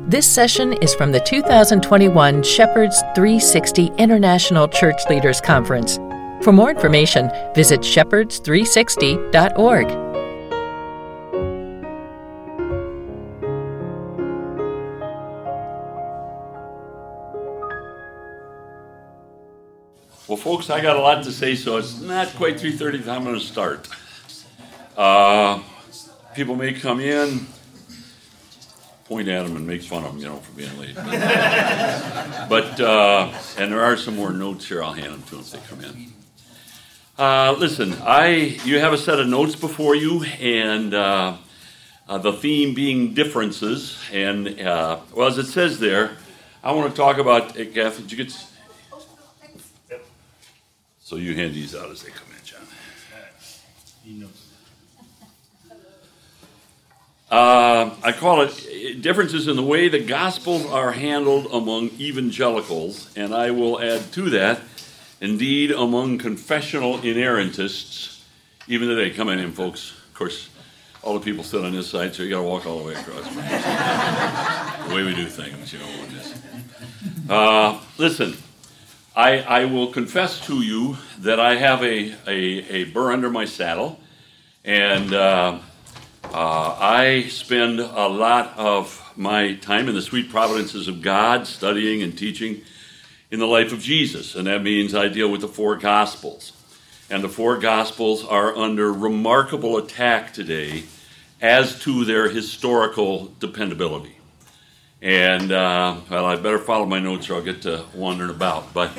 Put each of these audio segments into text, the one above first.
This session is from the 2021 Shepherds 360 International Church Leaders Conference. For more information, visit shepherds360.org. Well, folks, I got a lot to say, so it's not quite 3:30 time I'm going to start. People may come in, point at them and make fun of them, for being late. But and there are some more notes here. I'll hand them to them if they come in. Listen, you have a set of notes before you, and the theme being differences. And as it says there, I want to talk about. Gaff, did you get? So you hand these out as they come in, John. I call it differences in the way the Gospels are handled among evangelicals, and I will add to that, indeed, among confessional inerrantists, even today. Come in, folks. Of course, all the people sit on this side, so you got to walk all the way across. The way we do things, what it is. Listen. I will confess to you that I have a burr under my saddle, and I spend a lot of my time in the sweet providences of God, studying and teaching in the life of Jesus, and that means I deal with the four Gospels. And the four Gospels are under remarkable attack today as to their historical dependability. And, I better follow my notes or I'll get to wandering about. But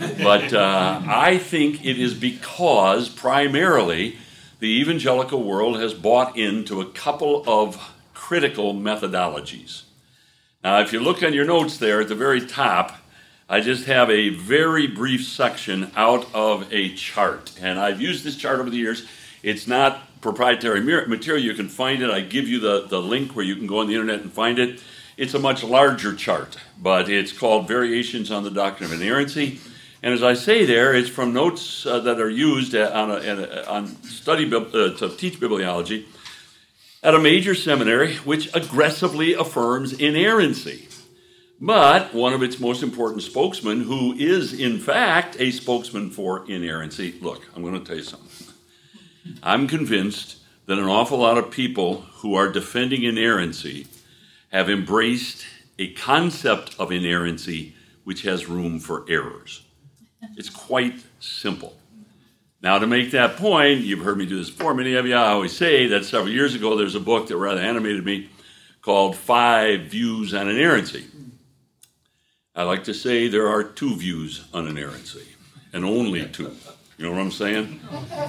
I think it is because, primarily, the evangelical world has bought into a couple of critical methodologies. Now, if you look on your notes there at the very top, I just have a very brief section out of a chart. And I've used this chart over the years. It's not proprietary material. You can find it. I give you the link where you can go on the internet and find it. It's a much larger chart, but it's called Variations on the Doctrine of Inerrancy. And as I say there, it's from notes that are used on study to teach bibliology at a major seminary which aggressively affirms inerrancy. But one of its most important spokesmen, who is in fact a spokesman for inerrancy, look, I'm going to tell you something. I'm convinced that an awful lot of people who are defending inerrancy have embraced a concept of inerrancy which has room for errors. It's quite simple. Now, to make that point, you've heard me do this before. Many of you, I always say that several years ago, there's a book that rather animated me called 5 Views on Inerrancy. I like to say there are 2 views on inerrancy, and only 2. You know what I'm saying?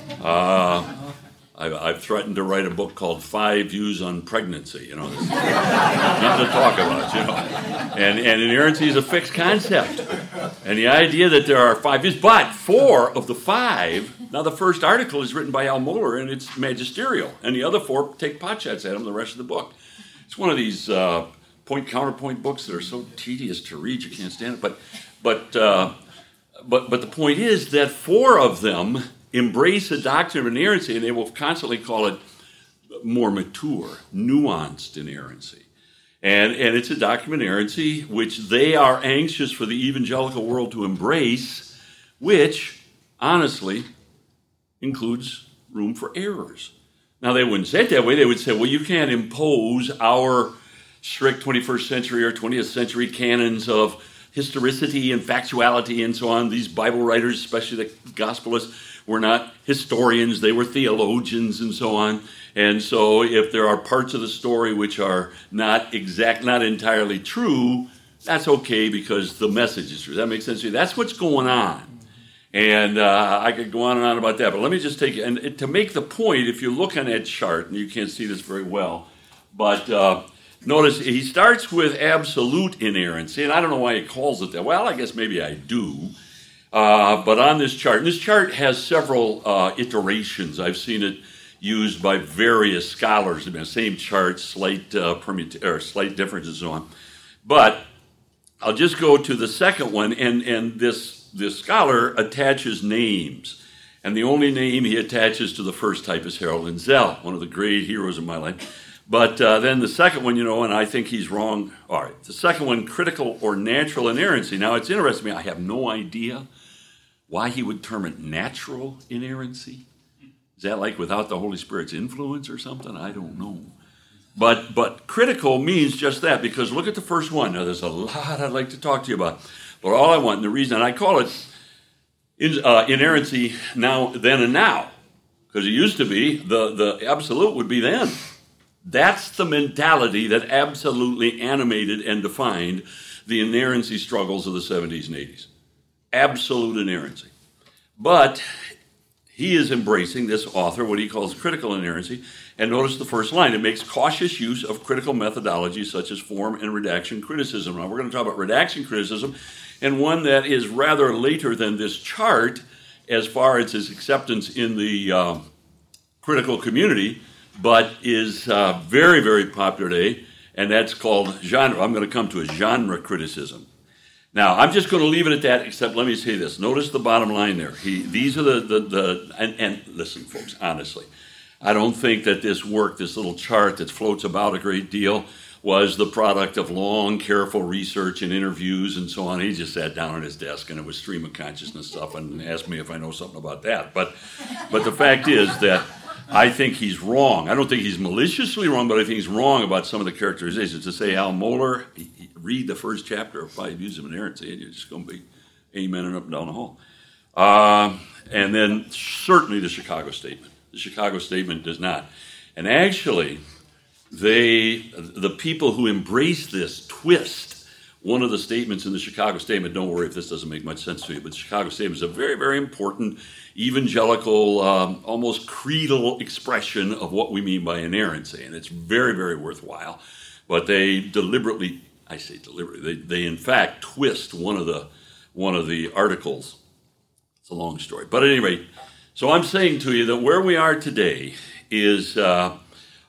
I've threatened to write a book called 5 Views on Pregnancy. There's nothing to talk about, And inerrancy is a fixed concept. And the idea that there are 5 views, but 4 of the 5, now the first article is written by Al Mohler, and it's magisterial. And the other 4 take potshots at him the rest of the book. It's one of these point-counterpoint books that are so tedious to read, you can't stand it. But the point is that 4 of them embrace the doctrine of inerrancy, and they will constantly call it more mature, nuanced inerrancy. And it's a doctrine of inerrancy which they are anxious for the evangelical world to embrace, which, honestly, includes room for errors. Now, they wouldn't say it that way. They would say, well, you can't impose our strict 21st century or 20th century canons of historicity and factuality and so on. These Bible writers, especially the Gospelists, were not historians, they were theologians and so on. And so if there are parts of the story which are not entirely true, that's okay because the message is true. That makes sense to you? That's what's going on. And I could go on and on about that, but let me just take it. And to make the point, if you look on that chart, and you can't see this very well, but notice he starts with absolute inerrancy, and I don't know why he calls it that. Well, I guess maybe I do. But on this chart, and this chart has several iterations. I've seen it used by various scholars. The same chart, slight differences and so on. But I'll just go to the second one, and this scholar attaches names. And the only name he attaches to the first type is Harold Inzel, one of the great heroes of my life. But then the second one, and I think he's wrong. All right, the second one, critical or natural inerrancy. Now, it's interesting to me. I have no idea why he would term it natural inerrancy. Is that like without the Holy Spirit's influence or something? I don't know. But critical means just that, because look at the first one. Now, there's a lot I'd like to talk to you about. But all I want, and the reason I call it inerrancy now, then and now, because it used to be the absolute would be then. That's the mentality that absolutely animated and defined the inerrancy struggles of the 70s and 80s. Absolute inerrancy. But he is embracing, this author, what he calls critical inerrancy. And notice the first line. It makes cautious use of critical methodologies such as form and redaction criticism. Now, we're going to talk about redaction criticism, and one that is rather later than this chart as far as its acceptance in the critical community, but is very, very popular today, and that's called genre. I'm going to come to a genre criticism. Now, I'm just going to leave it at that, except let me say this. Notice the bottom line there. These are and listen, folks, honestly, I don't think that this work, this little chart that floats about a great deal, was the product of long, careful research and interviews and so on. He just sat down at his desk and it was stream of consciousness stuff and asked me if I know something about that. But the fact is that I think he's wrong. I don't think he's maliciously wrong, but I think he's wrong about some of the characterizations. To say Al Mohler, read the first chapter of 5 Views of Inerrancy, and you're just going to be amening up and down the hall. And then certainly the Chicago Statement. The Chicago Statement does not. And actually, the people who embrace this twist, one of the statements in the Chicago Statement, don't worry if this doesn't make much sense to you, but the Chicago Statement is a very, very important evangelical, almost creedal expression of what we mean by inerrancy, and it's very, very worthwhile. But they deliberately, I say deliberately, they in fact twist one of the articles. It's a long story, but at any rate, so I'm saying to you that where we are today is there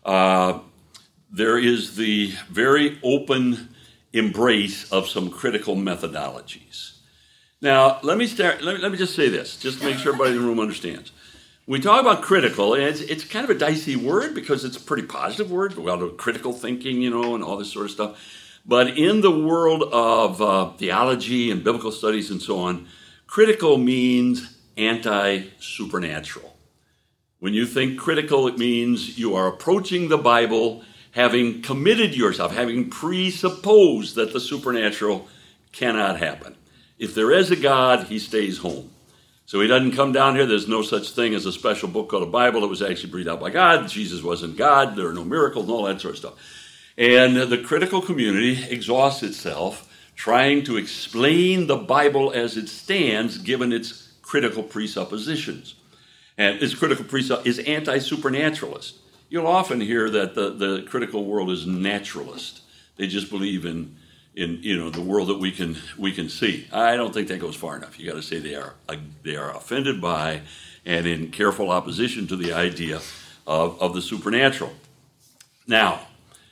is the very open embrace of some critical methodologies. Now, let me just say this, just to make sure everybody in the room understands. When we talk about critical, and it's kind of a dicey word because it's a pretty positive word. We got critical thinking, and all this sort of stuff. But in the world of theology and biblical studies and so on, critical means anti-supernatural. When you think critical, it means you are approaching the Bible having committed yourself, having presupposed that the supernatural cannot happen. If there is a God, he stays home. So he doesn't come down here. There's no such thing as a special book called a Bible that was actually breathed out by God. Jesus wasn't God. There are no miracles and all that sort of stuff. And the critical community exhausts itself trying to explain the Bible as it stands, given its critical presuppositions. And its critical is anti-supernaturalist. You'll often hear that the critical world is naturalist. They just believe in the world that we can see. I don't think that goes far enough. You got to say they are offended by and in careful opposition to the idea of the supernatural. Now,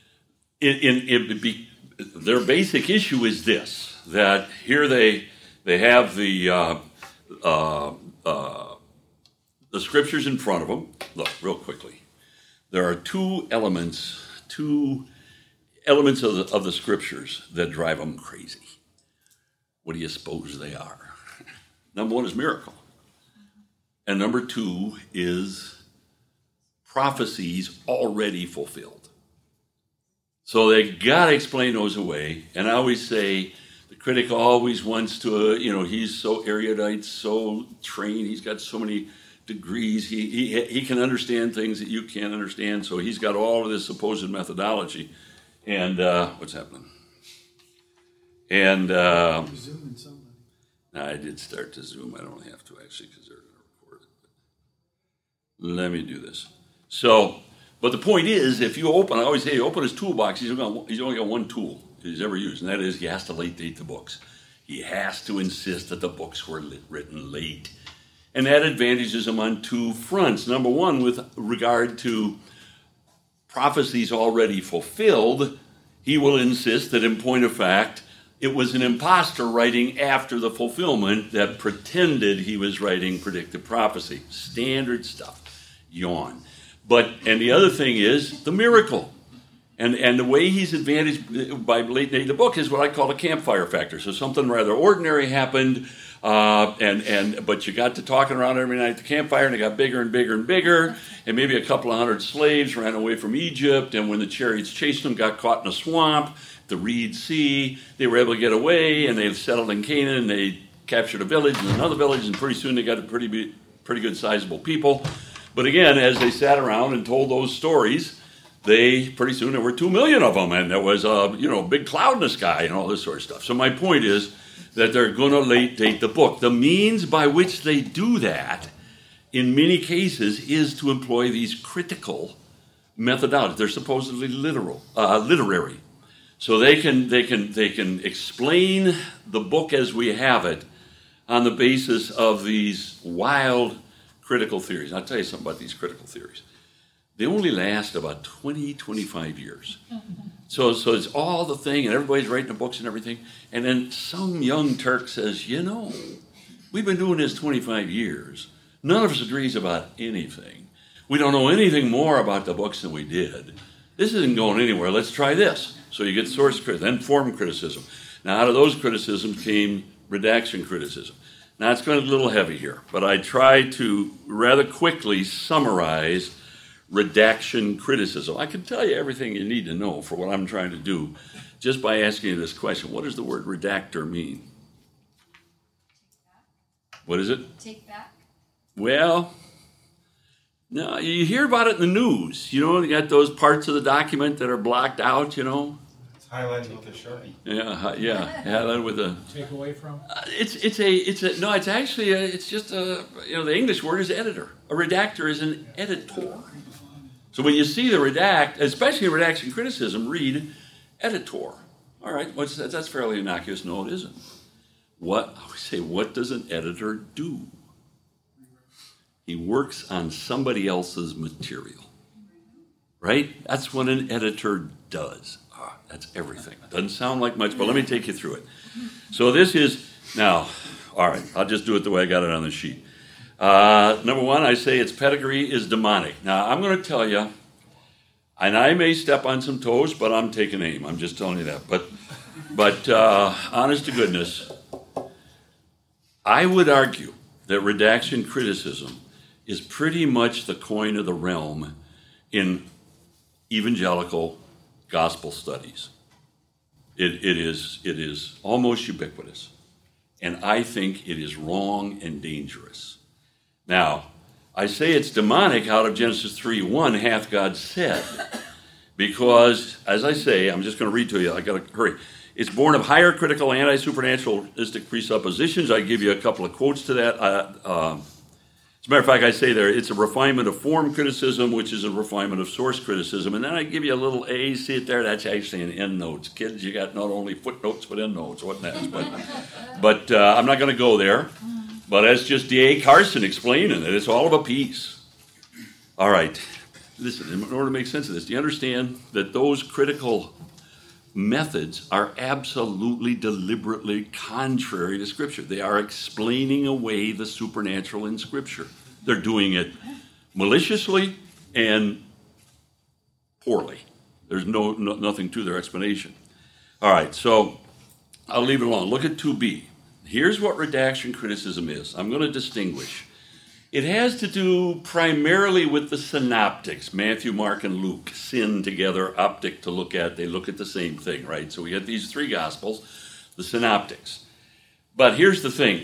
their basic issue is this: that here they have the scriptures in front of them. Look, real quickly, there are two elements of the scriptures that drive them crazy. What do you suppose they are? Number one is miracle. And number two is prophecies already fulfilled. So they got to explain those away. And I always say the critic always wants to, he's so erudite, so trained, he's got so many degrees, he can understand things that you can't understand, so he's got all of this supposed methodology. And what's happening? And Zooming somebody. I did start to Zoom. I don't have to actually because they're going to record it. Let me do this. So, but the point is, if you open, I always say, open his toolbox. He's only got one tool he's ever used, and that is he has to late date the books. He has to insist that the books were written late. And that advantages him on two fronts. Number one, with regard to prophecies already fulfilled, he will insist that in point of fact, it was an imposter writing after the fulfillment that pretended he was writing predictive prophecy. Standard stuff. Yawn. And the other thing is the miracle. And the way he's advantaged by late dating the book is what I call a campfire factor. So something rather ordinary happened, but you got to talking around every night at the campfire, and it got bigger and bigger and bigger, and maybe a couple of hundred slaves ran away from Egypt, and when the chariots chased them, got caught in a swamp, the Reed Sea, they were able to get away, and they settled in Canaan, and they captured a village and another village, and pretty soon they got a pretty good sizable people. But again, as they sat around and told those stories, pretty soon there were 2 million of them, and there was a big cloud in the sky and all this sort of stuff. So my point is that they're going to late date the book. The means by which they do that, in many cases, is to employ these critical methodologies. They're supposedly literary, so they can explain the book as we have it on the basis of these wild critical theories. I'll tell you something about these critical theories. They only last about 20, 25 years. So it's all the thing, and everybody's writing the books and everything. And then some young Turk says, we've been doing this 25 years. None of us agrees about anything. We don't know anything more about the books than we did. This isn't going anywhere. Let's try this. So you get source criticism, then form criticism. Now, out of those criticisms came redaction criticism. Now, it's going a little heavy here, but I try to rather quickly summarize redaction criticism. I can tell you everything you need to know for what I'm trying to do just by asking you this question. What does the word redactor mean? What is it? Take back. Well, no, you hear about it in the news. You got those parts of the document that are blocked out, It's highlighted with a Sharpie. Yeah, highlighted with a... Take away from? It's just the English word is editor. A redactor is an editor. So when you see the redact, especially in redaction criticism, read editor. All right, that's fairly innocuous. No, it isn't. What does an editor do? He works on somebody else's material, right? That's what an editor does. That's everything. Doesn't sound like much, but let me take you through it. So this is, now, all right, I'll just do it the way I got it on the sheet. Number one, I say its pedigree is demonic. Now, I'm going to tell you, and I may step on some toes, but I'm taking aim. I'm just telling you that. But honest to goodness, I would argue that redaction criticism is pretty much the coin of the realm in evangelical gospel studies. It is almost ubiquitous, and I think it is wrong and dangerous. Now, I say it's demonic out of Genesis 3:1, hath God said, because, as I say, I'm just going to read to you, I got to hurry. It's born of higher critical anti-supernaturalistic presuppositions. I give you a couple of quotes to that. As a matter of fact, I say there, it's a refinement of form criticism, which is a refinement of source criticism. And then I give you a little A, see it there? That's actually an endnotes. Kids, you got not only footnotes, but endnotes. What next? But I'm not going to go there. But that's just D.A. Carson explaining it. It's all of a piece. All right. Listen, in order to make sense of this, do you understand that those critical methods are absolutely deliberately contrary to Scripture? They are explaining away the supernatural in Scripture. They're doing it maliciously and poorly. There's nothing to their explanation. All right, so I'll leave it alone. Look at 2b. Here's what redaction criticism is. I'm going to distinguish. It has to do primarily with the synoptics. Matthew, Mark, and Luke sin together, optic to look at. They look at the same thing, right? So we have these three Gospels, the synoptics. But here's the thing.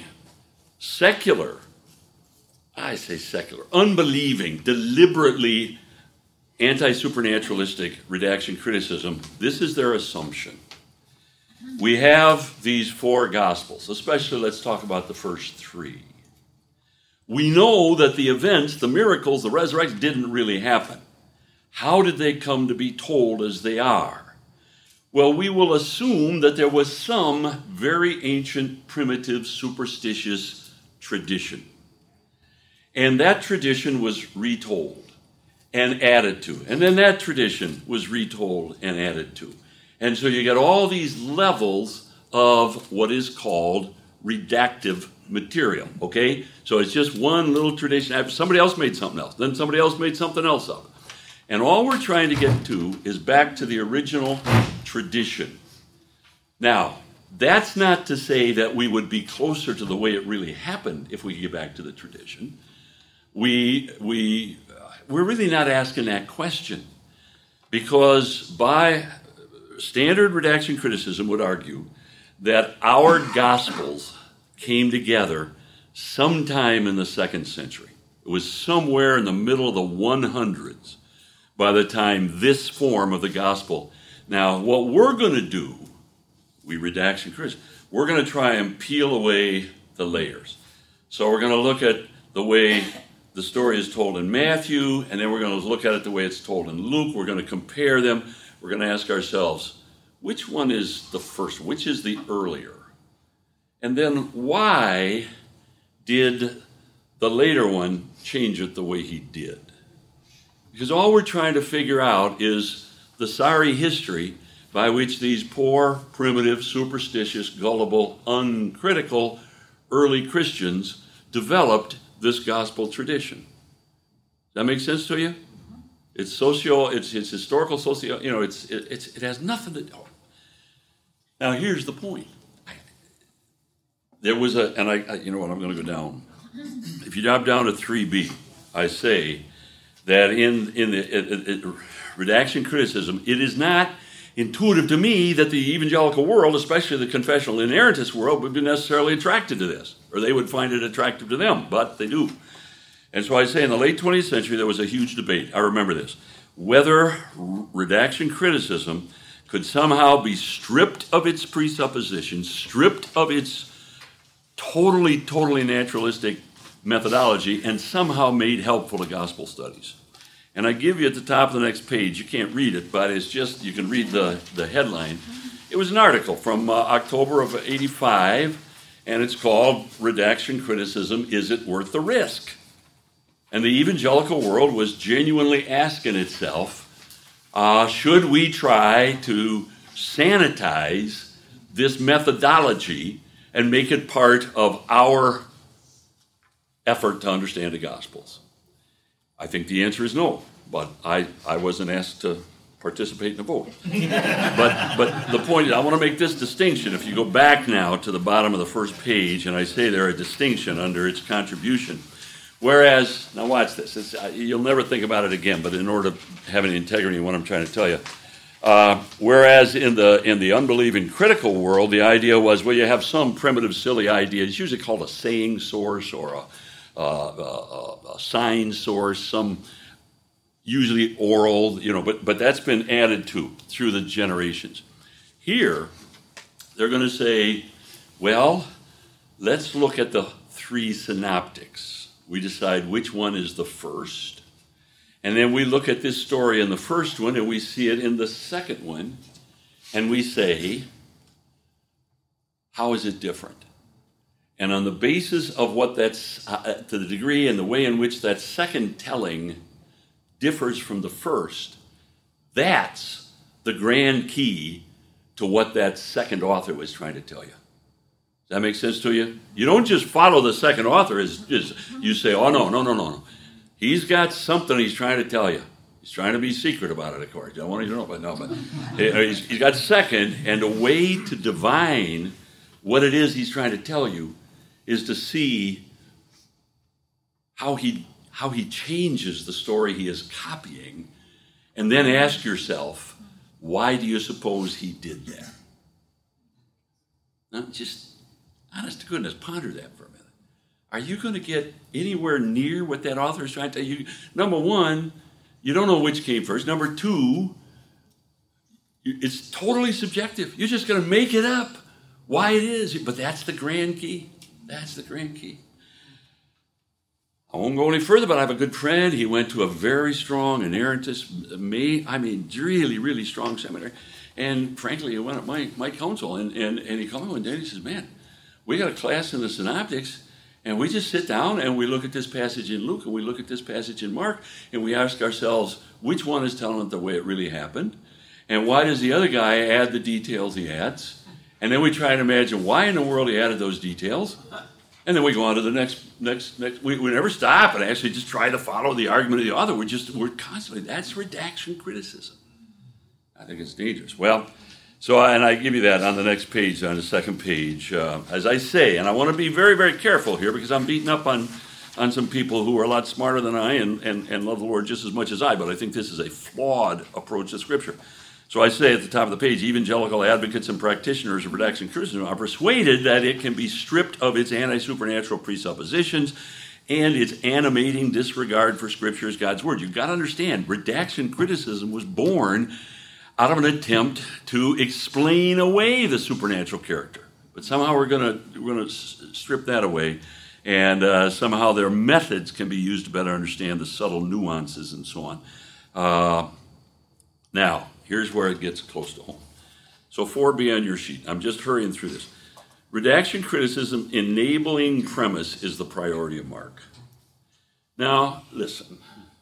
Unbelieving, deliberately anti-supernaturalistic redaction criticism, this is their assumption. We have these four Gospels, especially let's talk about the first three. We know that the events, the miracles, the resurrection didn't really happen. How did they come to be told as they are? Well, we will assume that there was some very ancient, primitive, superstitious tradition. And that tradition was retold and added to. And then that tradition was retold and added to. And so you get all these levels of what is called redactive material, okay? So it's just one little tradition. Somebody else made something else. Then somebody else made something else up. And all we're trying to get to is back to the original tradition. Now, that's not to say that we would be closer to the way it really happened if we get back to the tradition. We're really not asking that question, because by standard redaction criticism would argue that our Gospels came together sometime in the 2nd century. It was somewhere in the middle of the 100s by the time this form of the Gospel. Now, what we're going to do, we redaction critics, we're going to try and peel away the layers. So we're going to look at the way the story is told in Matthew, and then we're going to look at it the way it's told in Luke. We're going to compare them. We're going to ask ourselves, which one is the first? Which is the earlier? And then why did the later one change it the way he did? Because all we're trying to figure out is the sorry history by which these poor, primitive, superstitious, gullible, uncritical early Christians developed this gospel tradition. Does that make sense to you? It's historical, it has nothing to do. Now here's the point. There was I'm going to go down. If you drop down to 3b, I say that in the redaction criticism, it is not intuitive to me that the evangelical world, especially the confessional inerrantist world, would be necessarily attracted to this, or they would find it attractive to them, but they do. And so I say in the late 20th century, there was a huge debate. I remember this. Whether redaction criticism could somehow be stripped of its presuppositions, stripped of its totally naturalistic methodology, and somehow made helpful to gospel studies. And I give you at the top of the next page, you can't read it, but it's just, you can read the headline. It was an article from October of 85, and it's called Redaction Criticism, Is It Worth the Risk? And the evangelical world was genuinely asking itself, should we try to sanitize this methodology and make it part of our effort to understand the Gospels? I think the answer is no, but I wasn't asked to participate in the vote. But the point is, I want to make this distinction. If you go back now to the bottom of the first page, and I say there a distinction under its contribution, whereas, now watch this, you'll never think about it again, but in order to have any integrity in what I'm trying to tell you, whereas in the unbelieving critical world, the idea was, well, you have some primitive, silly idea. It's usually called a saying source or a sign source, some usually oral, but that's been added to through the generations. Here, they're going to say, well, let's look at the 3 synoptics. We decide which one is the first. And then we look at this story in the first one, and we see it in the second one, and we say, how is it different? And on the basis of what that's, to the degree and the way in which that second telling differs from the first, that's the grand key to what that second author was trying to tell you. Does that make sense to you? You don't just follow the second author as you say, oh, no. He's got something he's trying to tell you. He's trying to be secret about it, of course. I don't want you to know, but no. But he's got second, and a way to divine what it is he's trying to tell you is to see how he changes the story he is copying, and then ask yourself, why do you suppose he did that? Now, just honest to goodness, ponder that for a minute. Are you going to get anywhere near what that author is trying to tell you? Number one, you don't know which came first. Number two, it's totally subjective. You're just going to make it up why it is. But that's the grand key. That's the grand key. I won't go any further, but I have a good friend. He went to a very strong inerrantist, really, really strong seminary. And frankly, he went at my counsel, and he called me one day and he says, man, we got a class in the synoptics, and we just sit down and we look at this passage in Luke and we look at this passage in Mark, and we ask ourselves, which one is telling it the way it really happened? And why does the other guy add the details he adds? And then we try to imagine why in the world he added those details. And then we go on to the next. We never stop and actually just try to follow the argument of the author. We're constantly, that's redaction criticism. I think it's dangerous. Well, and I give you that on the next page, on the second page. As I say, and I want to be very, very careful here because I'm beating up on some people who are a lot smarter than I and love the Lord just as much as I, but I think this is a flawed approach to Scripture. So I say at the top of the page, evangelical advocates and practitioners of redaction criticism are persuaded that it can be stripped of its anti-supernatural presuppositions and its animating disregard for Scripture as God's Word. You've got to understand, redaction criticism was born out of an attempt to explain away the supernatural character. But somehow we're going to strip that away, and somehow their methods can be used to better understand the subtle nuances and so on. Now, here's where it gets close to home. So 4B on your sheet. I'm just hurrying through this. Redaction criticism enabling premise is the priority of Mark. Now, listen.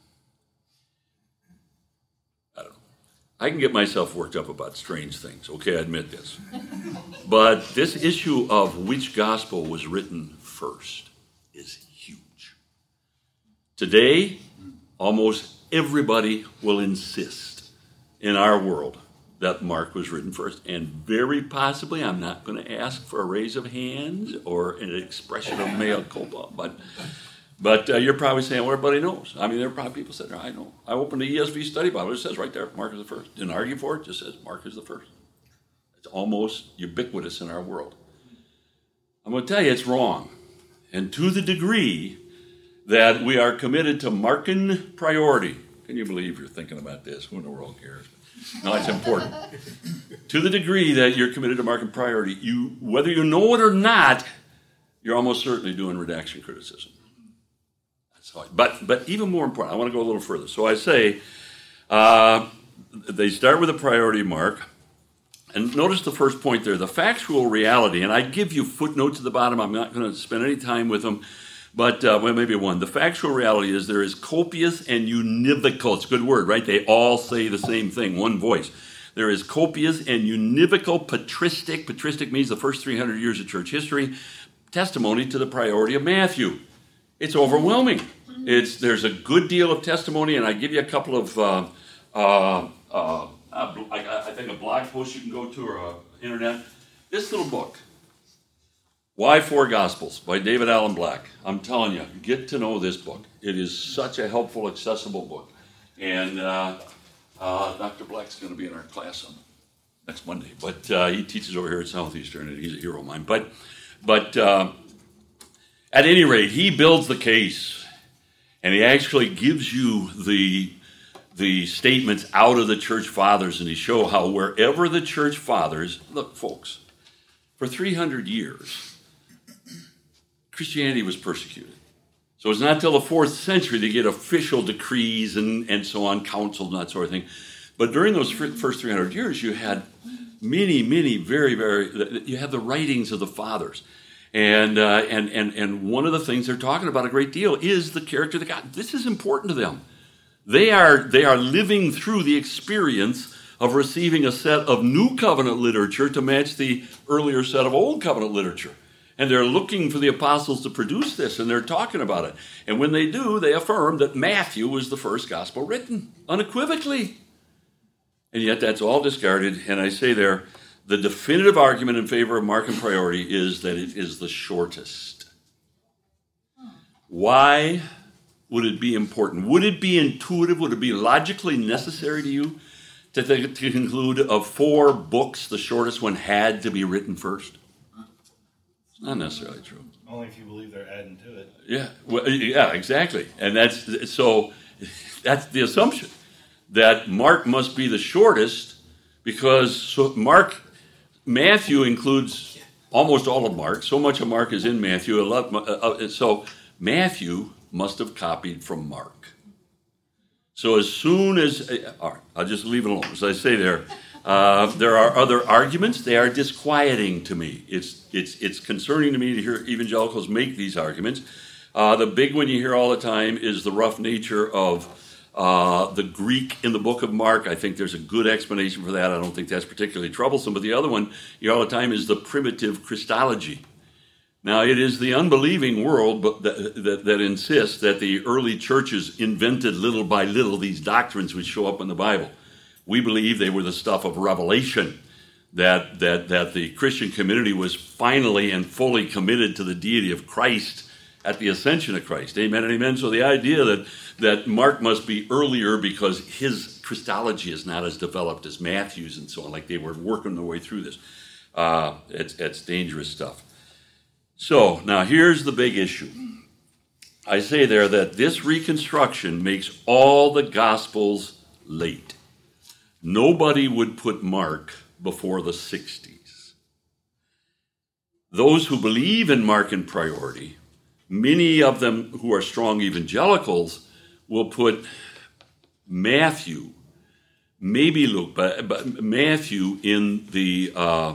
I don't know. I can get myself worked up about strange things. Okay, I admit this. But this issue of which gospel was written first is huge. Today, almost everybody will insist in our world that Mark was written first. And very possibly, I'm not going to ask for a raise of hands or an expression of mea culpa, but you're probably saying, well, everybody knows. I mean, there are probably people sitting there, I know. I opened the ESV study Bible. It says right there, Mark is the first. Didn't argue for it, just says Mark is the first. It's almost ubiquitous in our world. I'm going to tell you it's wrong. And to the degree that we are committed to Markan priority, can you believe you're thinking about this? Who in the world cares? No, it's important. To the degree that you're committed to Markan priority, whether you know it or not, you're almost certainly doing redaction criticism. That's how but even more important, I want to go a little further. So I say they start with a priority mark. And notice the first point there, the factual reality. And I give you footnotes at the bottom. I'm not going to spend any time with them. But, well, maybe one. The factual reality is there is copious and univocal. It's a good word, right? They all say the same thing, one voice. There is copious and univocal patristic. Patristic means the first 300 years of church history. Testimony to the priority of Matthew. It's overwhelming. There's a good deal of testimony, and I give you a couple of, I think a blog post you can go to or internet. This little book. Why Four Gospels by David Allen Black. I'm telling you, get to know this book. It is such a helpful, accessible book. And Dr. Black's going to be in our class on next Monday. But he teaches over here at Southeastern, and he's a hero of mine. But at any rate, he builds the case. And he actually gives you the statements out of the church fathers, and he shows how wherever the church fathers, look, folks, for 300 years, Christianity was persecuted. So it's not until the 4th century they get official decrees and so on, councils and that sort of thing. But during those first 300 years, you had many, very, you had the writings of the fathers. And one of the things they're talking about a great deal is the character of God. This is important to them. They are living through the experience of receiving a set of New Covenant literature to match the earlier set of Old Covenant literature. And they're looking for the apostles to produce this, and they're talking about it. And when they do, they affirm that Matthew was the first gospel written, unequivocally. And yet that's all discarded. And I say there, the definitive argument in favor of Markan priority is that it is the shortest. Why would it be important? Would it be intuitive? Would it be logically necessary to you to conclude of 4 books, the shortest one had to be written first? It's not necessarily true. Only if you believe they're adding to it. Yeah, well, yeah, exactly. And that's the assumption that Mark must be the shortest because Matthew includes almost all of Mark. So much of Mark is in Matthew. So Matthew must have copied from Mark. So as soon as, all right, I'll just leave it alone. As I say there are other arguments. They are disquieting to me. It's concerning to me to hear evangelicals make these arguments. The big one you hear all the time is the rough nature of the Greek in the book of Mark. I think there's a good explanation for that. I don't think that's particularly troublesome. But the other one you hear all the time is the primitive Christology. Now, it is the unbelieving world that insists that the early churches invented little by little these doctrines which show up in the Bible. We believe they were the stuff of revelation, that the Christian community was finally and fully committed to the deity of Christ at the ascension of Christ. Amen and amen. So the idea that Mark must be earlier because his Christology is not as developed as Matthew's and so on, like they were working their way through this, it's dangerous stuff. So now here's the big issue. I say there that this reconstruction makes all the Gospels late. Nobody would put Mark before the 60s. Those who believe in Mark in priority, many of them who are strong evangelicals, will put Matthew, maybe Luke, but Matthew in the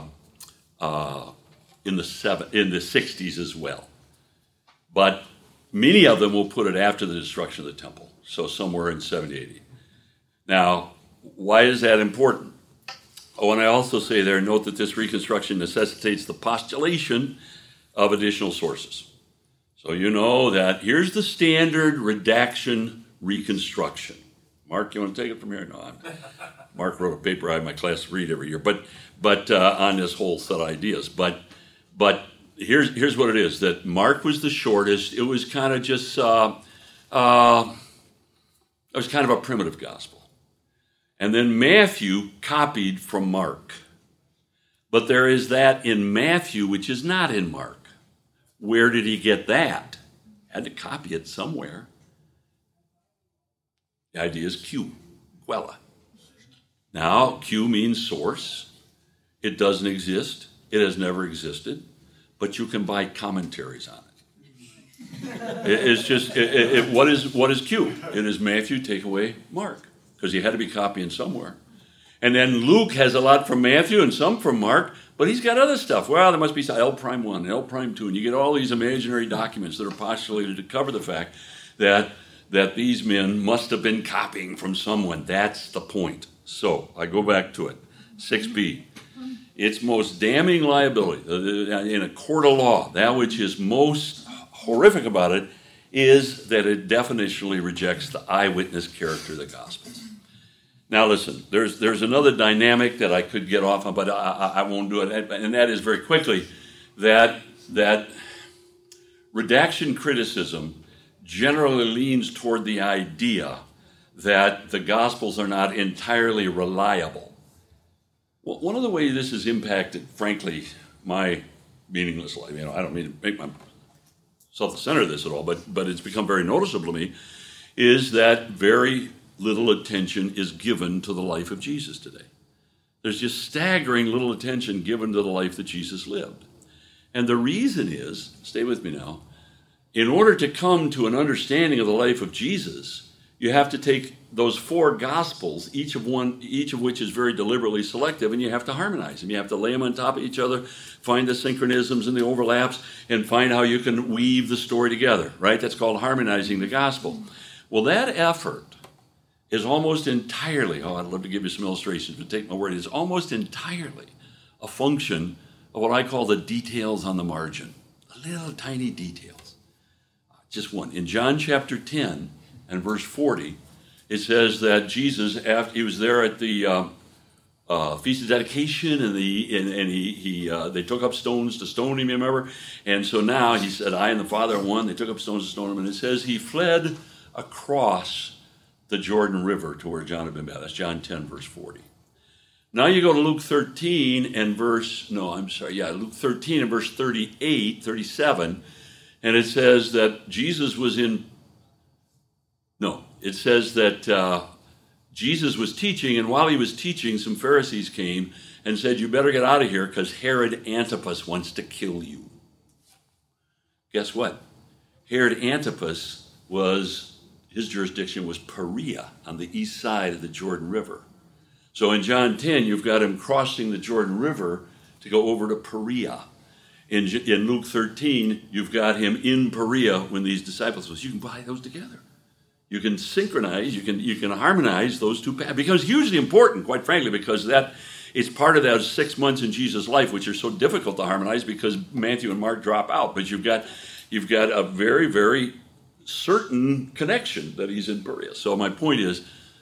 60s as well. But many of them will put it after the destruction of the temple, so somewhere in 70 AD. Now, why is that important? Oh, and I also say there, note that this reconstruction necessitates the postulation of additional sources. So you know that here's the standard redaction reconstruction. Mark, you want to take it from here? No, Mark wrote a paper I have my class read every year, but on this whole set of ideas. But here's what it is, that Mark was the shortest. It was kind of just, it was kind of a primitive gospel. And then Matthew copied from Mark. But there is that in Matthew which is not in Mark. Where did he get that? Had to copy it somewhere. The idea is Q, quella. Now, Q means source. It doesn't exist. It has never existed. But you can buy commentaries on it. It's just, what is Q? It is Matthew, take away Mark. Because he had to be copying somewhere. And then Luke has a lot from Matthew and some from Mark, but he's got other stuff. Well, there must be L prime 1, L prime 2, and you get all these imaginary documents that are postulated to cover the fact that these men must have been copying from someone. That's the point. So I go back to it. 6b. Its most damning liability in a court of law, that which is most horrific about it, is that it definitionally rejects the eyewitness character of the Gospels. Now listen, there's another dynamic that I could get off on, but I won't do it, and that is very quickly that redaction criticism generally leans toward the idea that the Gospels are not entirely reliable. Well, one of the ways this has impacted, frankly, my meaningless life, I don't mean to make myself the center of this at all, but it's become very noticeable to me, is that very little attention is given to the life of Jesus today. There's just staggering little attention given to the life that Jesus lived. And the reason is, stay with me now, in order to come to an understanding of the life of Jesus, you have to take those four Gospels, each of which is very deliberately selective, and you have to harmonize them. You have to lay them on top of each other, find the synchronisms and the overlaps, and find how you can weave the story together, right? That's called harmonizing the Gospel. Well, that effort is almost entirely, I'd love to give you some illustrations, but take my word, it's almost entirely a function of what I call the details on the margin, the little tiny details. Just one. In John chapter 10 and verse 40, it says that Jesus, after he was there at the Feast of Dedication, and they took up stones to stone him, remember? And so now he said, I and the Father are one. They took up stones to stone him, and it says he fled across the Jordan River to where John had been baptized. That's John 10, verse 40. Now you go to Luke 13 and Luke 13 and verse 37, and it says that Jesus was Jesus was teaching, and while he was teaching, some Pharisees came and said, you better get out of here because Herod Antipas wants to kill you. Guess what? Herod Antipas his jurisdiction was Perea on the east side of the Jordan River. So in John 10, you've got him crossing the Jordan River to go over to Perea. In Luke 13, you've got him in Perea when these disciples was. You can buy those together. You can synchronize, you can harmonize those two paths. Because hugely important, quite frankly, because that It's part of those 6 months in Jesus' life, which are so difficult to harmonize because Matthew and Mark drop out. But you've got a very, very certain connection that he's in Berea. So my point is,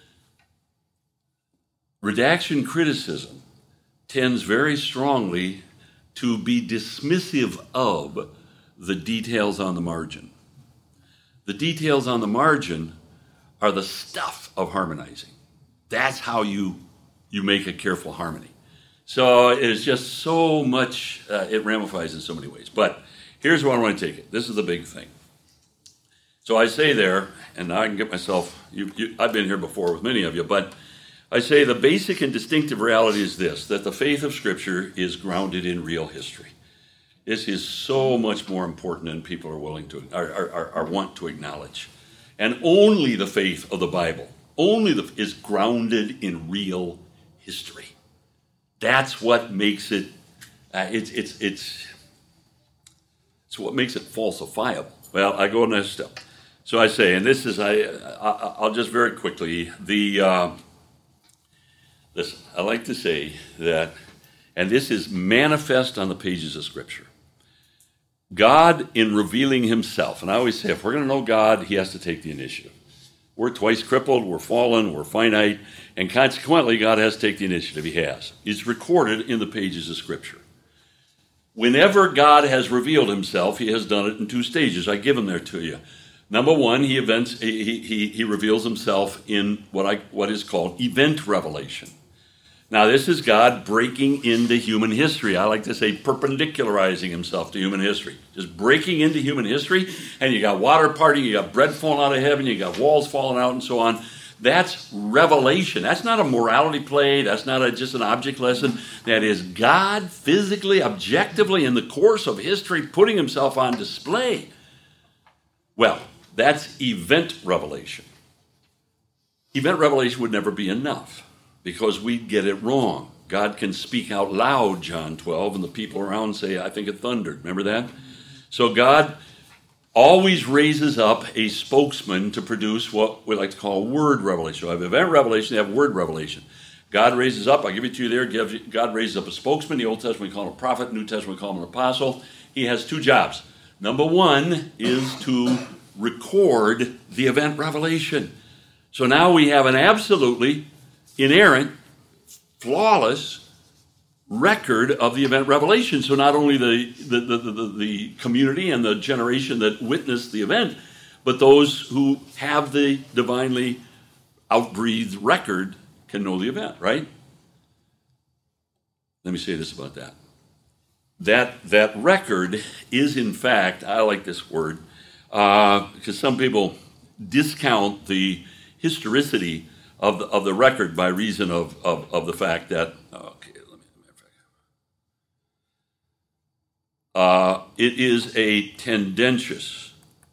redaction criticism tends very strongly to be dismissive of the details on the margin. The details on the margin are the stuff of harmonizing. That's how you make a careful harmony. So it's just so much, it ramifies in so many ways. But here's where I want to take it. This is the big thing. So I say there, and now I can get myself, I've been here before with many of you, but I say the basic and distinctive reality is this, that the faith of Scripture is grounded in real history. This is so much more important than people are willing to, are want to acknowledge. And only the faith of the Bible, is grounded in real history. That's what makes it, it's what makes it falsifiable. Well, I go next step. So I say, and this is, I'll just very quickly, listen, I like to say that, and this is manifest on the pages of Scripture. God, in revealing himself, and I always say, if we're going to know God, he has to take the initiative. We're twice crippled, we're fallen, we're finite, and consequently, God has to take the initiative. He has. It's recorded in the pages of Scripture. Whenever God has revealed himself, he has done it in two stages. I give them there to you. Number one, he reveals himself in what is called event revelation. Now, this is God breaking into human history. I like to say perpendicularizing himself to human history. Just breaking into human history, and you got water parting, you got bread falling out of heaven, you got walls falling out, and so on. That's revelation. That's not a morality play. That's not just an object lesson. That is God physically, objectively, in the course of history, putting himself on display. Well, that's event revelation. Event revelation would never be enough because we'd get it wrong. God can speak out loud, John 12, and the people around say, I think it thundered. Remember that? So God always raises up a spokesman to produce what we like to call word revelation. So I have event revelation, they have word revelation. God raises up, I'll give it to you there, God raises up a spokesman. The Old Testament we call him a prophet, New Testament we call him an apostle. He has two jobs. Number one is to record the event revelation. So now we have an absolutely inerrant, flawless record of the event revelation. So not only the community and the generation that witnessed the event, but those who have the divinely outbreathed record can know the event, right? Let me say this about that. That record is, in fact, I like this word, because some people discount the historicity of the record by reason of the fact that, it is a tendentious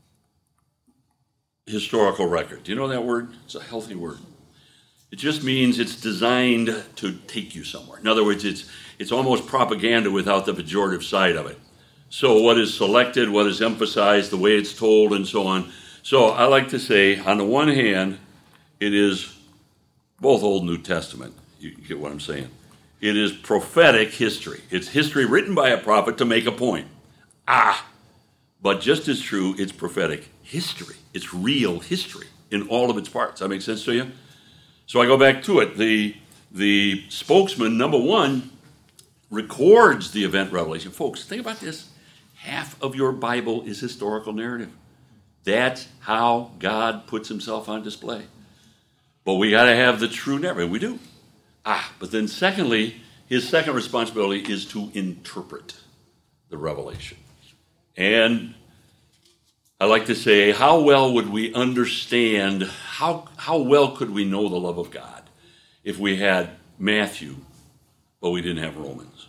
historical record. Do you know that word? It's a healthy word. It just means it's designed to take you somewhere. In other words, it's almost propaganda without the pejorative side of it. So what is selected, what is emphasized, the way it's told, and so on. So I like to say, on the one hand, it is both Old and New Testament. You get what I'm saying. It is prophetic history. It's history written by a prophet to make a point. But just as true, it's prophetic history. It's real history in all of its parts. That makes sense to you? So I go back to it. The spokesman, number one, records the event revelation. Folks, think about this. Half of your Bible is historical narrative. That's how God puts himself on display. But we got to have the true narrative. We do. But then secondly, his second responsibility is to interpret the revelation. And I like to say, how well would we understand, how well could we know the love of God if we had Matthew, but we didn't have Romans?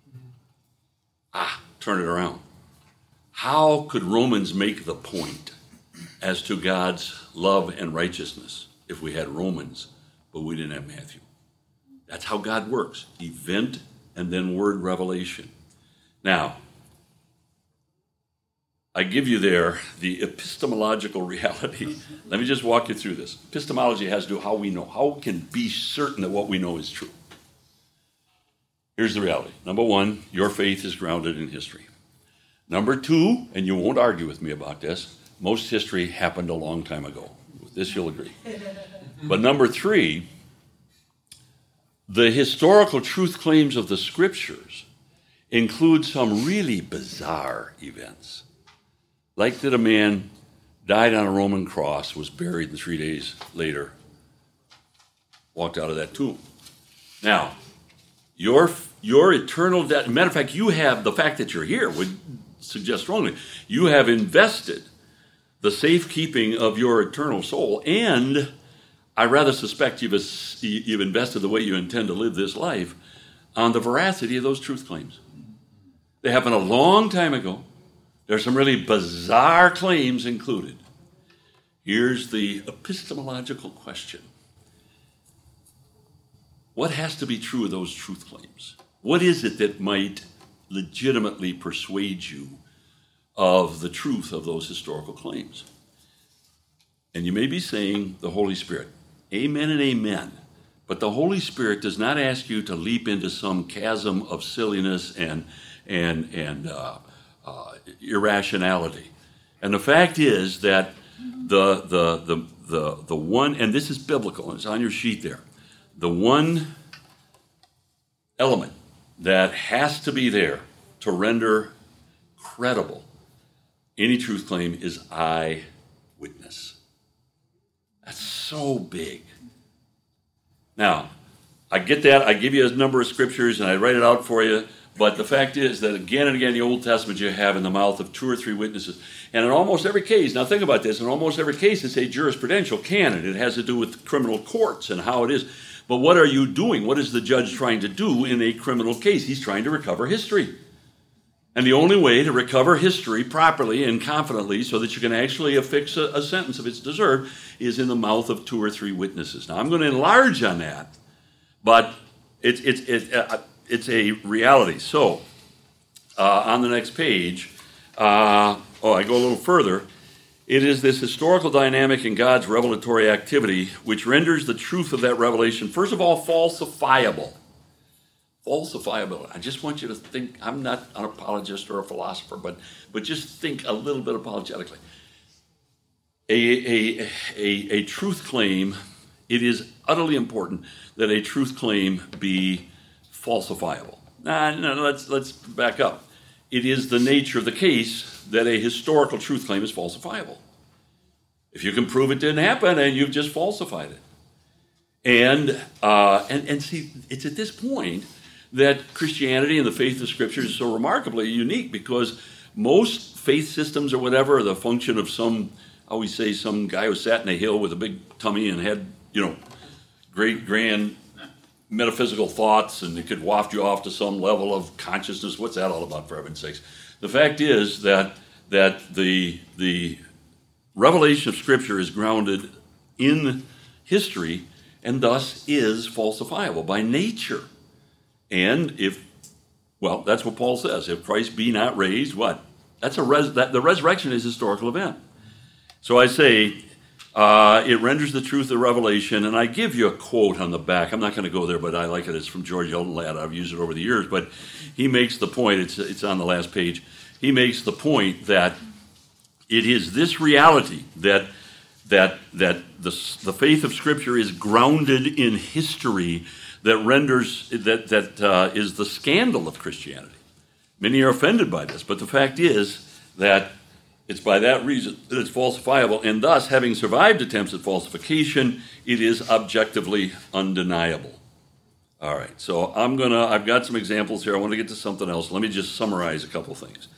Turn it around. How could Romans make the point as to God's love and righteousness if we had Romans, but we didn't have Matthew? That's how God works. Event and then word revelation. Now, I give you there the epistemological reality. Let me just walk you through this. Epistemology has to do how we know. How we can be certain that what we know is true. Here's the reality. Number one, your faith is grounded in history. Number two, and you won't argue with me about this, most history happened a long time ago. With this you'll agree. But number three, the historical truth claims of the Scriptures include some really bizarre events. Like that a man died on a Roman cross, was buried, and 3 days later walked out of that tomb. Now, your eternal debt, matter of fact, you have, the fact that you're here would suggest strongly, you have invested the safekeeping of your eternal soul, and I rather suspect you've invested the way you intend to live this life on the veracity of those truth claims. They happened a long time ago. There are some really bizarre claims included. Here's the epistemological question. What has to be true of those truth claims? What is it that might legitimately persuade you of the truth of those historical claims? And you may be saying the Holy Spirit. Amen and amen. But the Holy Spirit does not ask you to leap into some chasm of silliness and irrationality. And the fact is that the one, and this is biblical, and it's on your sheet there, the one element that has to be there to render credible any truth claim is eyewitness. That's so big. Now, I get that. I give you a number of scriptures and I write it out for you. But the fact is that again and again in the Old Testament you have in the mouth of 2 or 3 witnesses. And in almost every case, now think about this, in almost every case it's a jurisprudential canon. It has to do with criminal courts and how it is. But what are you doing? What is the judge trying to do in a criminal case? He's trying to recover history. And the only way to recover history properly and confidently so that you can actually affix a sentence if it's deserved is in the mouth of 2 or 3 witnesses. Now, I'm going to enlarge on that, but it's a reality. So, on the next page, I go a little further. It is this historical dynamic in God's revelatory activity which renders the truth of that revelation, first of all, falsifiable. Falsifiability. I just want you to think, I'm not an apologist or a philosopher, but just think a little bit apologetically. A truth claim, it is utterly important that a truth claim be falsifiable. Let's back up. It is the nature of the case that a historical truth claim is falsifiable. If you can prove it didn't happen, and you've just falsified it. And see, it's at this point that Christianity and the faith of Scripture is so remarkably unique, because most faith systems or whatever are the function of some, I always say, some guy who sat in a hill with a big tummy and had, great grand metaphysical thoughts, and it could waft you off to some level of consciousness. What's that all about, for heaven's sakes? The fact is that the revelation of Scripture is grounded in history and thus is falsifiable by nature. And that's what Paul says. If Christ be not raised, what? The resurrection is a historical event. So I say, it renders the truth of revelation, and I give you a quote on the back. I'm not going to go there, but I like it. It's from George Elton Ladd. I've used it over the years, but he makes the point. It's on the last page. He makes the point that it is this reality that the faith of Scripture is grounded in history that renders that is the scandal of Christianity. Many are offended by this, but the fact is that it's by that reason that it's falsifiable, and thus, having survived attempts at falsification, it is objectively undeniable. All right, so I've got some examples here. I want to get to something else. Let me just summarize a couple things.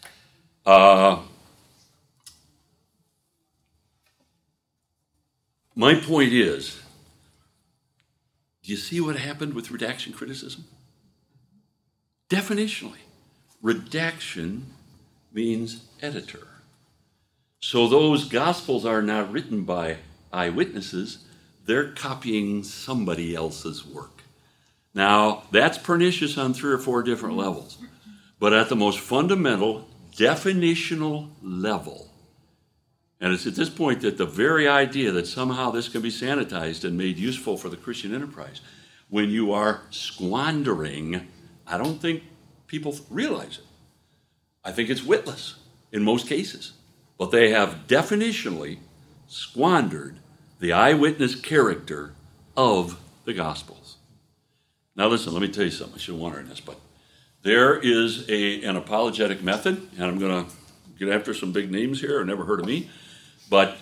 My point is, do you see what happened with redaction criticism? Definitionally, redaction means editor. So those Gospels are not written by eyewitnesses. They're copying somebody else's work. Now, that's pernicious on 3 or 4 different levels. But at the most fundamental, definitional level, and it's at this point that the very idea that somehow this can be sanitized and made useful for the Christian enterprise, when you are squandering I don't think people realize it. I think it's witless in most cases. But they have definitionally squandered the eyewitness character of the Gospels. Now listen, let me tell you something. I should have wondered this, but there is an apologetic method, and I'm going to get after some big names here, or never heard of me, but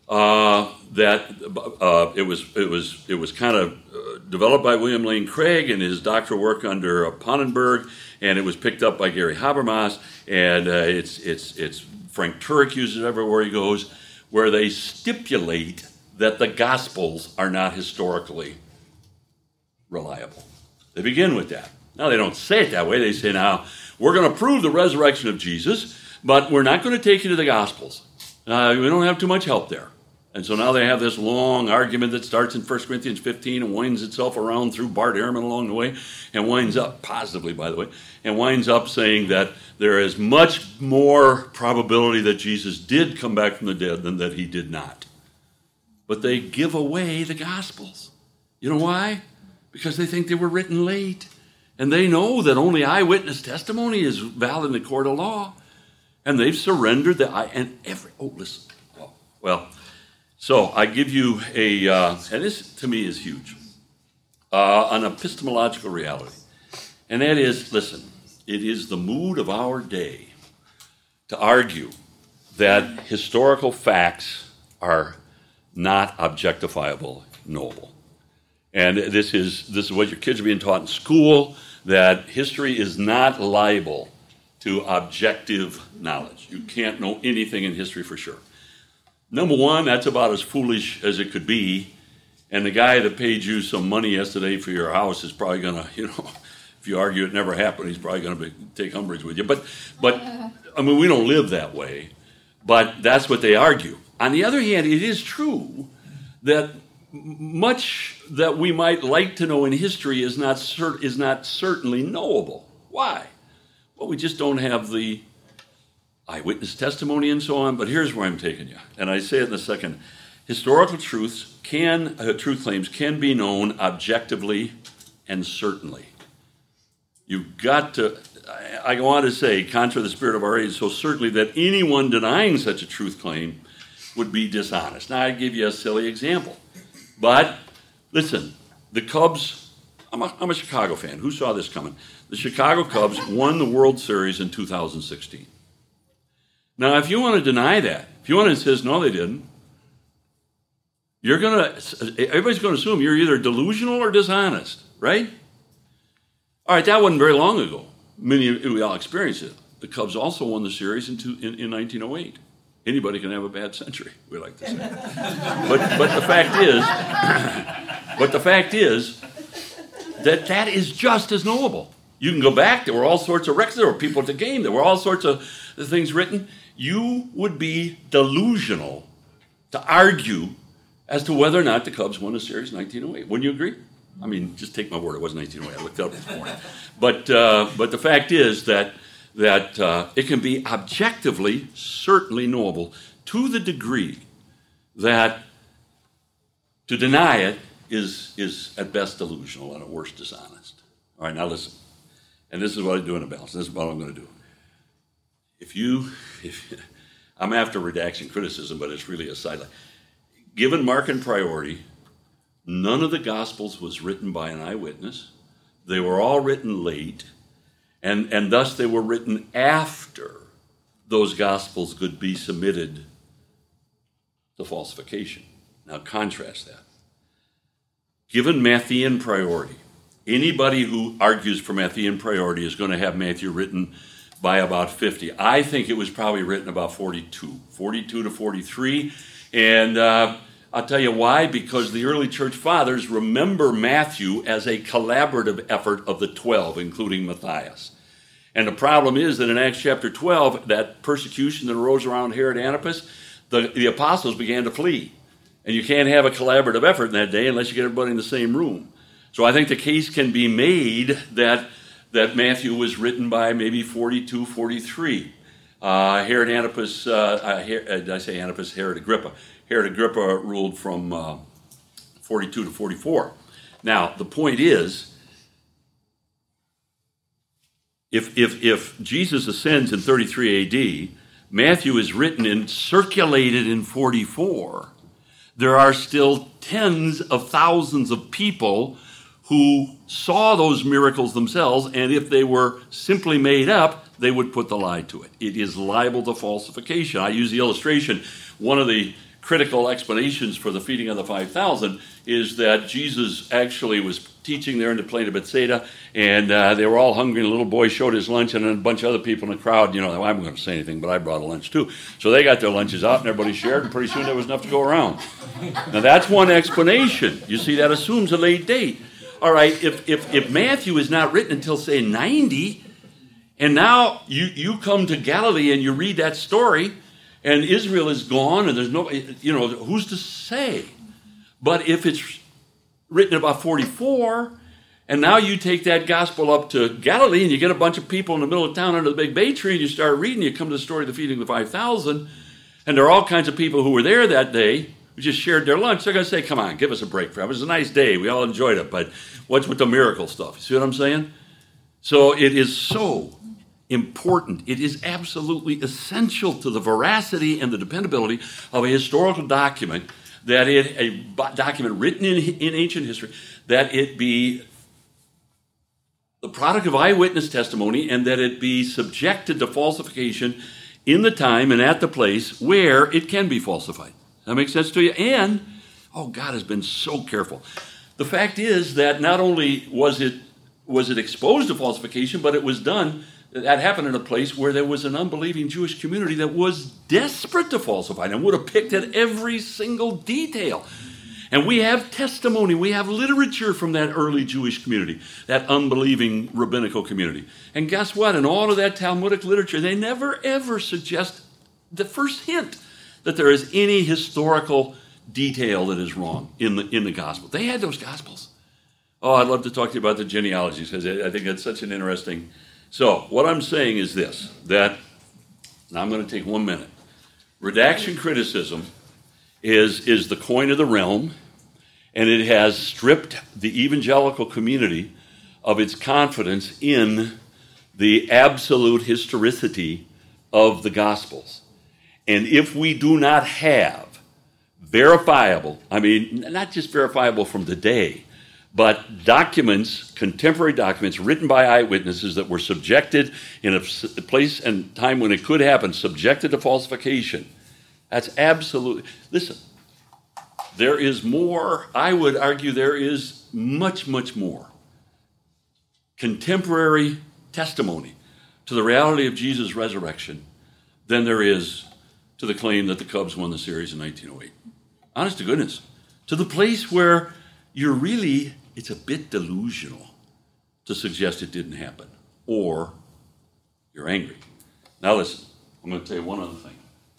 it was kind of developed by William Lane Craig in his doctoral work under Pannenberg, and it was picked up by Gary Habermas, and it's Frank Turek uses it everywhere he goes, where they stipulate that the Gospels are not historically reliable. They begin with that. Now, they don't say it that way. They say, now, we're going to prove the resurrection of Jesus, but we're not going to take you to the Gospels. We don't have too much help there. And so now they have this long argument that starts in 1 Corinthians 15 and winds itself around through Bart Ehrman along the way, and winds up, positively by the way, and winds up saying that there is much more probability that Jesus did come back from the dead than that he did not. But they give away the Gospels. You know why? Because they think they were written late. And they know that only eyewitness testimony is valid in the court of law. And they've surrendered so I give you and this to me is huge, an epistemological reality. And that is, listen, it is the mood of our day to argue that historical facts are not objectifiable, knowable. And this is what your kids are being taught in school, that history is not liable to objective knowledge. You can't know anything in history for sure. Number one, that's about as foolish as it could be. And the guy that paid you some money yesterday for your house is probably going to, if you argue it never happened, he's probably going to take umbrage with you. But I mean, we don't live that way. But that's what they argue. On the other hand, it is true that much that we might like to know in history is not certainly knowable. Why? Well, we just don't have the eyewitness testimony and so on. But here's where I'm taking you, and I say it in a second. Historical truth claims can be known objectively and certainly. You've got to. I go on to say, contrary to the spirit of our age, so certainly that anyone denying such a truth claim would be dishonest. Now, I give you a silly example. But, listen, the Cubs, I'm a Chicago fan. Who saw this coming? The Chicago Cubs won the World Series in 2016. Now, if you want to deny that, if you want to insist, no, they didn't, everybody's going to assume you're either delusional or dishonest, right? All right, that wasn't very long ago. We all experienced it. The Cubs also won the series in 1908. Anybody can have a bad century, we like to say. But the fact is that is just as knowable. You can go back. There were all sorts of records. There were people at the game. There were all sorts of things written. You would be delusional to argue as to whether or not the Cubs won the series in 1908. Wouldn't you agree? I mean, just take my word. It wasn't 1908. I looked it up this morning. But the fact is that it can be objectively, certainly knowable to the degree that to deny it is at best delusional and at worst dishonest. All right, now listen. And this is what I do in a balance. This is what I'm going to do. If I'm after redaction criticism, but it's really a sideline. Given mark and priority, none of the Gospels was written by an eyewitness. They were all written late. And thus they were written after those Gospels could be submitted to falsification. Now contrast that. Given Matthean priority, anybody who argues for Matthean priority is going to have Matthew written by about 50. I think it was probably written about 42 to 43. And I'll tell you why, because the early church fathers remember Matthew as a collaborative effort of the 12, including Matthias. And the problem is that in Acts chapter 12, that persecution that arose around Herod Antipas, the apostles began to flee. And you can't have a collaborative effort in that day unless you get everybody in the same room. So I think the case can be made that Matthew was written by maybe 42, 43. Herod Antipas, did I say Antipas? Herod Agrippa. Herod Agrippa ruled from 42 to 44. Now, the point is, if Jesus ascends in 33 AD, Matthew is written and circulated in 44, there are still tens of thousands of people who saw those miracles themselves, and if they were simply made up, they would put the lie to it. It is liable to falsification. I use the illustration. One of the critical explanations for the feeding of the 5,000 is that Jesus actually was teaching there in the plain of Bethsaida, and they were all hungry, and a little boy showed his lunch, and then a bunch of other people in the crowd, I'm going to say anything, but I brought a lunch too. So they got their lunches out, and everybody shared, and pretty soon there was enough to go around. Now that's one explanation. You see, that assumes a late date. All right, if Matthew is not written until, say, 90, and now you come to Galilee and you read that story, and Israel is gone, and there's no, who's to say? But if it's written about 44, and now you take that gospel up to Galilee, and you get a bunch of people in the middle of town under the big bay tree, and you start reading, you come to the story of the feeding of the 5,000, and there are all kinds of people who were there that day who just shared their lunch. They're going to say, come on, give us a break. It was a nice day. We all enjoyed it, but what's with the miracle stuff? You see what I'm saying? So it is so important. It is absolutely essential to the veracity and the dependability of a historical document, that a document written in ancient history, that it be the product of eyewitness testimony, and that it be subjected to falsification in the time and at the place where it can be falsified. That makes sense to you? And, God has been so careful. The fact is that not only was it exposed to falsification, but it was done. That happened in a place where there was an unbelieving Jewish community that was desperate to falsify and would have picked at every single detail. And we have testimony, we have literature from that early Jewish community, that unbelieving rabbinical community. And guess what? In all of that Talmudic literature, they never ever suggest the first hint that there is any historical detail that is wrong in the gospel. They had those gospels. I'd love to talk to you about the genealogies, because I think that's such an interesting. So what I'm saying is this, that, now I'm going to take 1 minute. Redaction criticism is the coin of the realm, and it has stripped the evangelical community of its confidence in the absolute historicity of the Gospels. And if we do not have verifiable, not just verifiable from today, but documents, contemporary documents written by eyewitnesses that were subjected in a place and time when it could happen, subjected to falsification, that's absolutely. Listen, there is more, I would argue there is much, much more contemporary testimony to the reality of Jesus' resurrection than there is to the claim that the Cubs won the series in 1908. Honest to goodness. To the place where it's a bit delusional to suggest it didn't happen, or you're angry. Now listen, I'm going to tell you one other thing.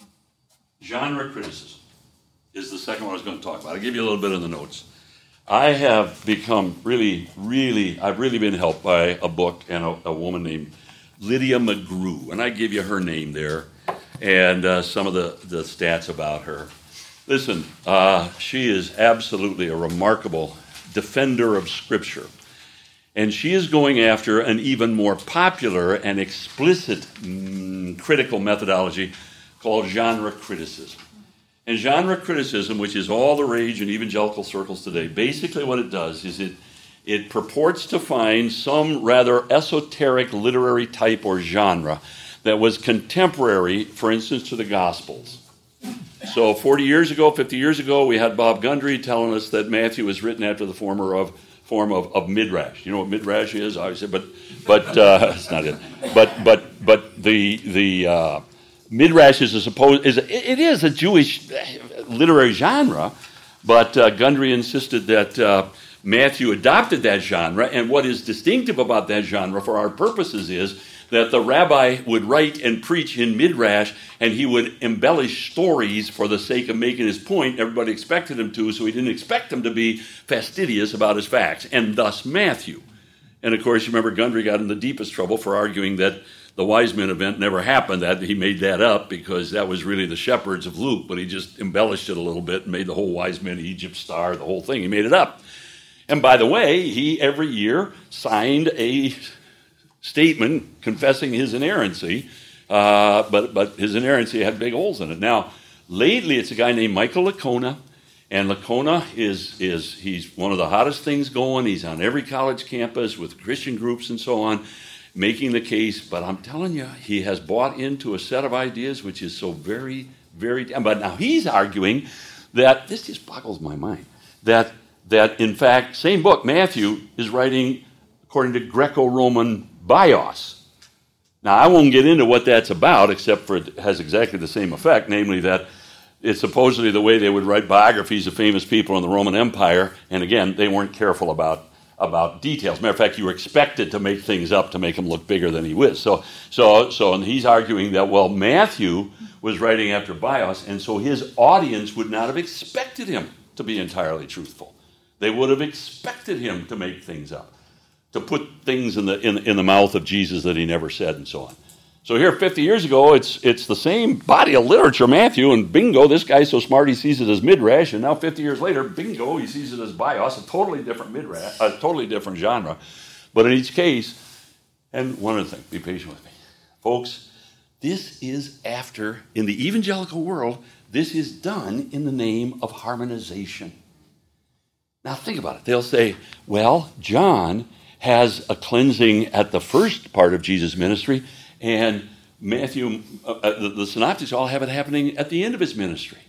Genre criticism is the second one I was going to talk about. I'll give you a little bit of the notes. I have become I've really been helped by a book and a woman named Lydia McGrew, and I give you her name there and some of the stats about her. Listen, she is absolutely a remarkable defender of Scripture. And she is going after an even more popular and explicit critical methodology called genre criticism. And genre criticism, which is all the rage in evangelical circles today, basically what it does is it purports to find some rather esoteric literary type or genre that was contemporary, for instance, to the Gospels. So 40 years ago, 50 years ago, we had Bob Gundry telling us that Matthew was written after the form of midrash. You know what midrash is, obviously, but it's not it. But the midrash is a Jewish literary genre, but Gundry insisted that Matthew adopted that genre, and what is distinctive about that genre for our purposes is that the rabbi would write and preach in midrash, and he would embellish stories for the sake of making his point. Everybody expected him to, so he didn't expect him to be fastidious about his facts, and thus Matthew. And of course, you remember Gundry got in the deepest trouble for arguing that the wise men event never happened, that he made that up because that was really the shepherds of Luke, but he just embellished it a little bit and made the whole wise men Egypt star, the whole thing. He made it up. And by the way, he every year signed a statement confessing his inerrancy, but his inerrancy had big holes in it. Now, lately it's a guy named Michael Licona, and Licona he's one of the hottest things going. He's on every college campus with Christian groups and so on, making the case. But I'm telling you, he has bought into a set of ideas which is so very, very... But now he's arguing that, this just boggles my mind, that in fact, same book, Matthew, is writing according to Greco-Roman bios. Now, I won't get into what that's about, except for it has exactly the same effect, namely that it's supposedly the way they would write biographies of famous people in the Roman Empire, and again, they weren't careful about details. Matter of fact, you were expected to make things up to make him look bigger than he was. So, and he's arguing that, well, Matthew was writing after bios, and so his audience would not have expected him to be entirely truthful. They would have expected him to make things up, to put things in the mouth of Jesus that he never said, and so on. So here, 50 years ago, it's the same body of literature, Matthew, and bingo, this guy's so smart he sees it as midrash, and now 50 years later, bingo, he sees it as bios, a totally different midrash, a totally different genre. But in each case, and one other thing, be patient with me. Folks, this is in the evangelical world, this is done in the name of harmonization. Now think about it. They'll say, well, John has a cleansing at the first part of Jesus' ministry, and Matthew, the synoptics all have it happening at the end of his ministry.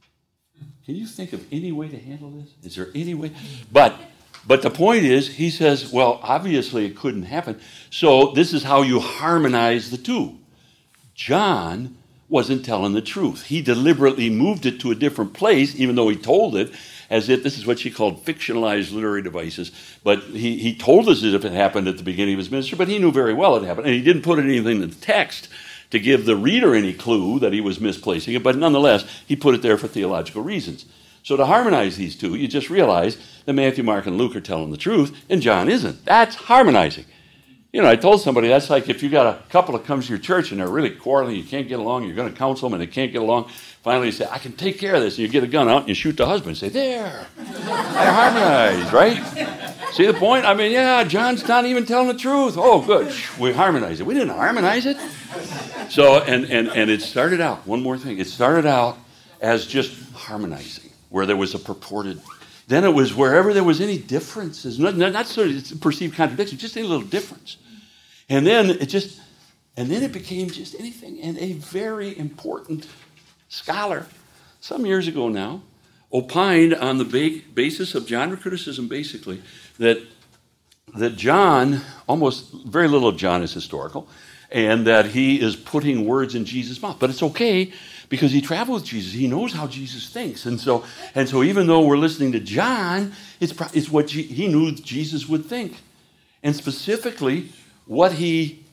Can you think of any way to handle this? Is there any way? But the point is, he says, well, obviously it couldn't happen. So this is how you harmonize the two. John wasn't telling the truth. He deliberately moved it to a different place, even though he told it as if this is what she called fictionalized literary devices. But he told us as if it happened at the beginning of his ministry, but he knew very well it happened. And he didn't put anything in the text to give the reader any clue that he was misplacing it, but nonetheless, he put it there for theological reasons. So to harmonize these two, you just realize that Matthew, Mark, and Luke are telling the truth, and John isn't. That's harmonizing. You know, I told somebody that's like if you got a couple that comes to your church and they're really quarreling, you can't get along, you're going to counsel them and they can't get along. Finally you say, I can take care of this. And you get a gun out and you shoot the husband and say, there, I harmonize, right? See the point? I mean, yeah, John's not even telling the truth. Oh, good. We harmonize it. We didn't harmonize it. So, and it started out, one more thing, it started out as just harmonizing, where there was a purported... Then it was wherever there was any differences, not sort of perceived contradiction, just any little difference. And then it became just anything. And a very important scholar, some years ago now, opined on the basis of genre criticism, basically, that John, almost very little of John is historical, and that he is putting words in Jesus' mouth. But it's okay, because he traveled with Jesus. He knows how Jesus thinks. And so even though we're listening to John, it's what he knew Jesus would think. And specifically, what he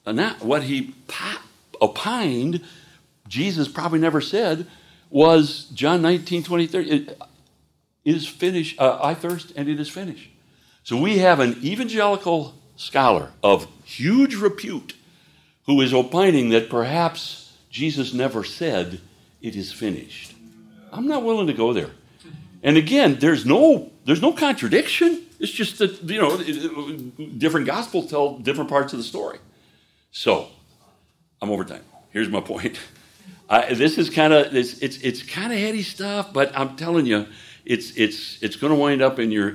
opined, Jesus probably never said, was John 19:20-30. It is finished. I thirst, and it is finished. So we have an evangelical scholar of huge repute who is opining that perhaps Jesus never said, it is finished. I'm not willing to go there. And again, there's no contradiction. It's just that, different gospels tell different parts of the story. So, I'm over time. Here's my point. This is kind of, it's kind of heady stuff, but I'm telling you, it's going to wind up in your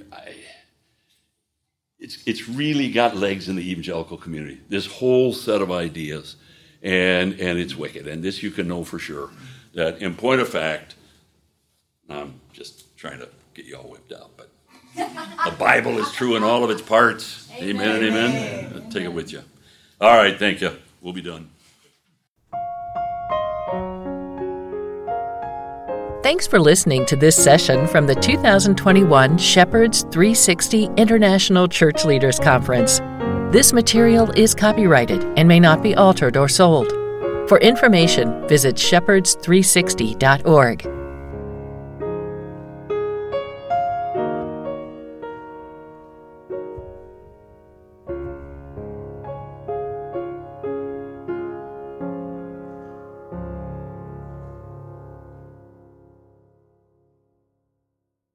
it's really got legs in the evangelical community. This whole set of ideas. And it's wicked. And this you can know for sure, that in point of fact, I'm just trying to get you all whipped out, but the Bible is true in all of its parts. Amen and amen. Take it with you. All right, thank you. We'll be done. Thanks for listening to this session from the 2021 Shepherds 360 International Church Leaders Conference. This material is copyrighted and may not be altered or sold. For information, visit shepherds360.org.